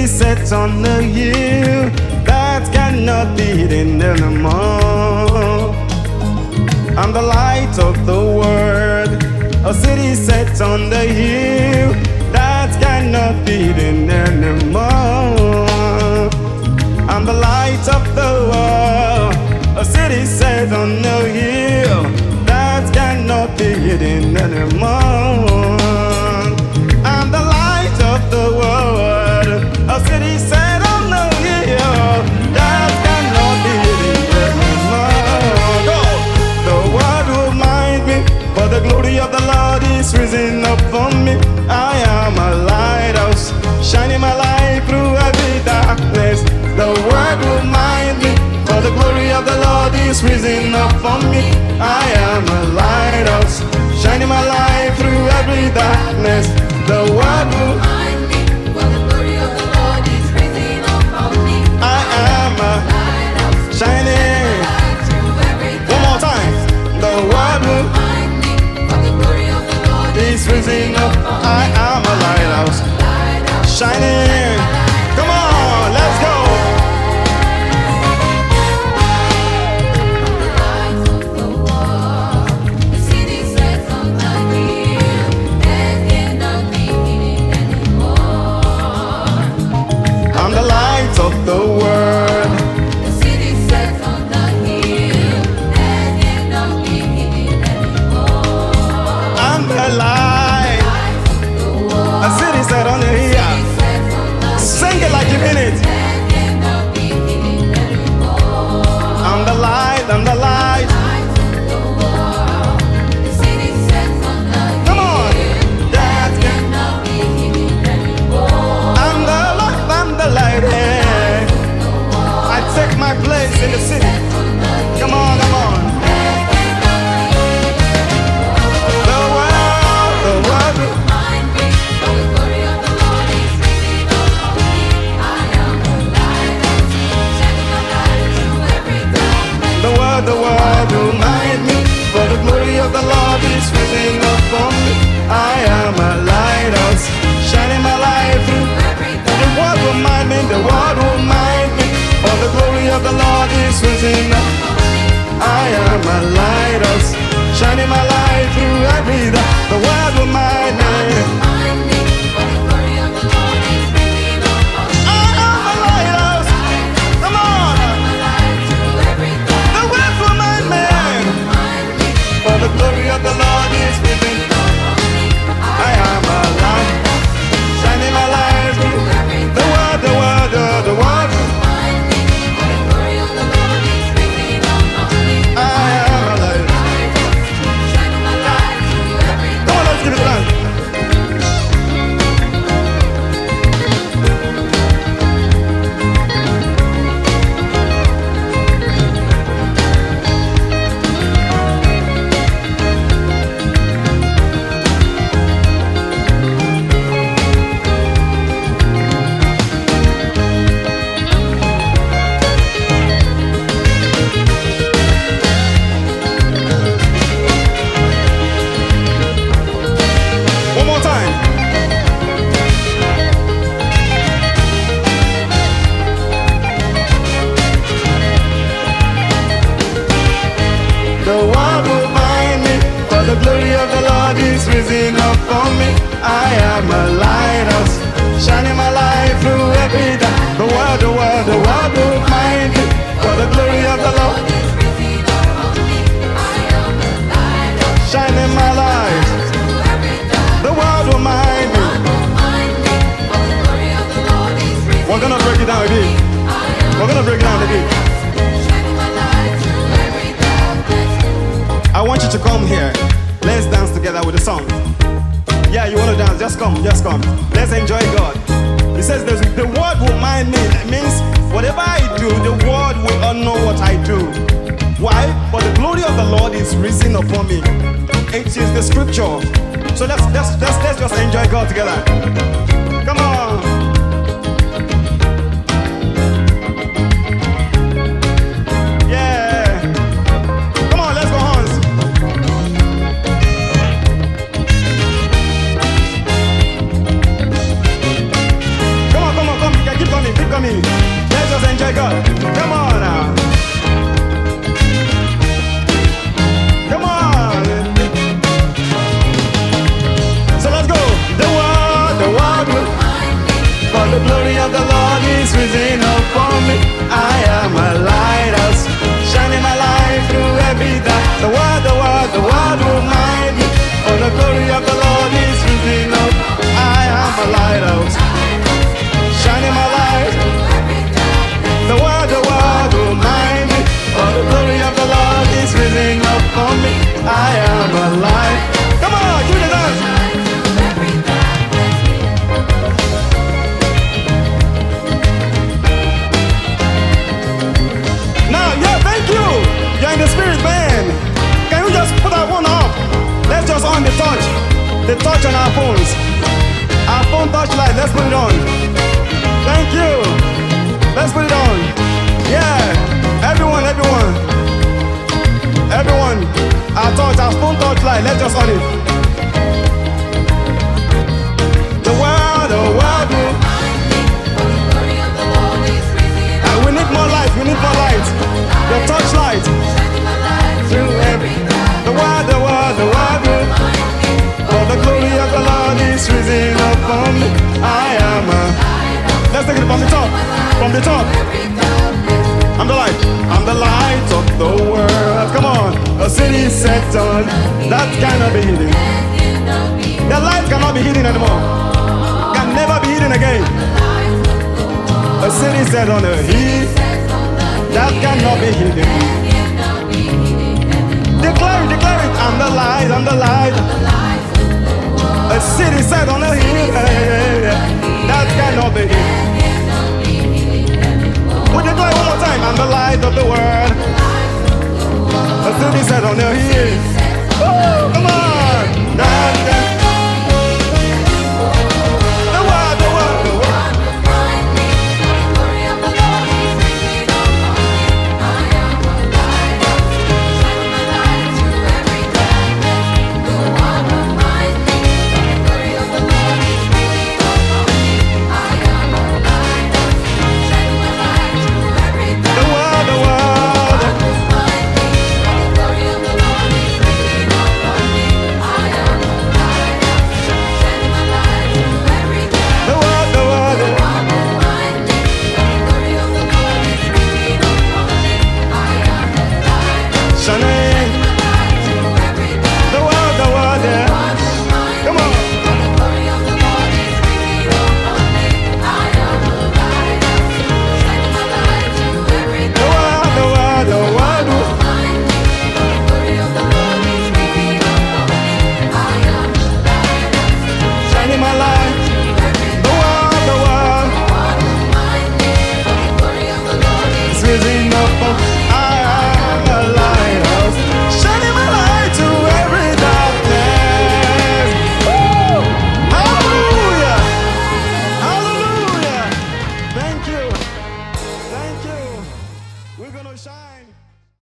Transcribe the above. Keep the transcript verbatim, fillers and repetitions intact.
city set on the hill that cannot be hidden anymore. I'm the light of the world, a city set on the hill that cannot be hidden anymore. I'm the light of the world, a city set on the hill that cannot be hidden anymore. I'm the light of the world, a city set on the hill that cannot be hidden anymore. Go! The world will mind me, for the glory of the Lord is risen upon me. I am a lighthouse, shining my light through every darkness. The world will mind me, for the glory of the Lord is risen upon me. I am a lighthouse, shining my light through every darkness. The world will mind me, for the glory of the Lord is risen upon me. I am a lighthouse, shining my light through every darkness. One more time. The world will mind me, for the glory of the Lord is risen up. I am a lighthouse, shining. Come on, let's go. I'm the light of the world, the city set on the hill that cannot be hidden anymore. I'm the light, a city set on the hill. Sing it like you mean it. I'm the light, I'm the light. Come on. That cannot be hidden anymore. I'm the light, I'm the light. Yeah. I take my place in the city. Come on, come on. The world, the world. The world, the world will mind me, for the glory of the Lord is risen upon me. I am a lighthouse, shining my light through. The world will mind me, the world will mind me, for the glory of the Lord is risen up. I am a lighthouse, shining my light through every day. The world will mind me. The glory of the Lord is within. I am a light, shining my light through the world, the world, the, the world. I am a light, come on, let's give it a dance. One more time. The world will mind me, for the glory of the Lord is risen upon me. I am a lighthouse, shining my light through every day. The world, the world, the world will mind me, for the glory of the Lord is risen upon me. I am a lighthouse, shining my light. The world will mind me. We're gonna break it down a bit. We're gonna break it down a bit. I want you to come here. Let's dance together with the song. Yeah, you wanna dance? Just come, just come. Let's enjoy God. He says the world will mind me. That means whatever I do, the world will honor what I do. Why? For the glory of the Lord is risen upon me. It is the scripture. So let's let's let's let's just enjoy God together. Come on. Yeah. Come on, let's go, Hans. Come on, come on, come. our phones. Our phone touchlight, let's put it on. Thank you. Let's put it on. Yeah, everyone, everyone. Everyone, our touch, our phone touchlight, let's just on it. The world, the world will. And we need more light, we need more light. The touchlight. The world, the world, the world will. For the glory of the Lord is risen upon me. I am a. Let's take it from the top. From the top. I'm the light. I'm the light of the world. Come on. A city set on that cannot be hidden. The light cannot be hidden anymore. Can never be hidden again. A city set on a hill that cannot be hidden. Declare it, declare it. I'm the light. I'm the light. A city set on a hill that cannot be hidden. We declare one more time. I'm the light of the world. A city set on a hill. Oh, come on. That